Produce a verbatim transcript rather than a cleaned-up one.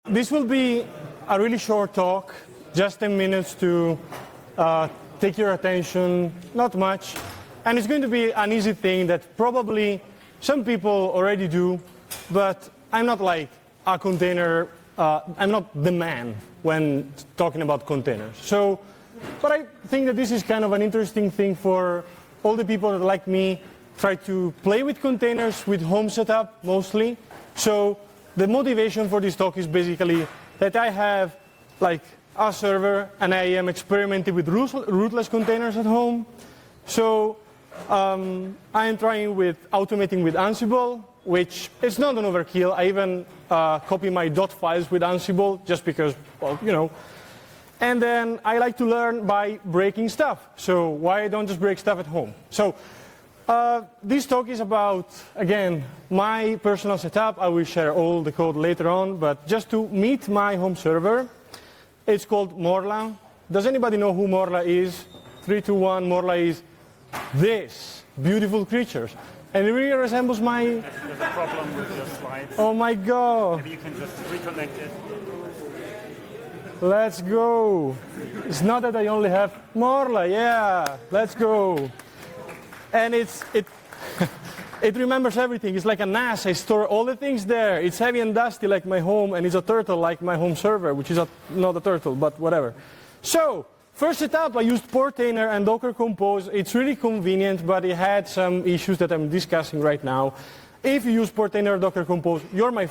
This will be a really short talk, just ten minutes to uh, take your attention, not much. And it's going to be an easy thing that probably some people already do, but I'm not like a container, uh, I'm not the man when talking about containers. So, but I think that this is kind of an interesting thing for all the people that, like me, try to play with containers with home setup mostly. So the motivation for this talk is basically that I have like a server and I am experimenting with rootless containers at home. So um, I am trying with automating with Ansible, which is not an overkill. I even uh, copy my dot files with Ansible just because, well, you know. And then I like to learn by breaking stuff. So why don't just break stuff at home? So uh, this talk is about, again, my personal setup. I will share all the code later on, but just to meet my home server, it's called Morla. Does anybody know who Morla is? Three, two, one, Morla is this beautiful creatures. And it really resembles my... There's a problem with your slides. Oh my God. Maybe you can just reconnect it. Let's go. It's not that I only have Morla, yeah, let's go. And it's, it, it remembers everything. It's like a N A S. I store all the things there. It's heavy and dusty like my home, and it's a turtle like my home server, which is a, not a turtle, but whatever. So, first setup, I used Portainer and Docker Compose. It's really convenient, but it had some issues that I'm discussing right now. If you use Portainer or Docker Compose, you're my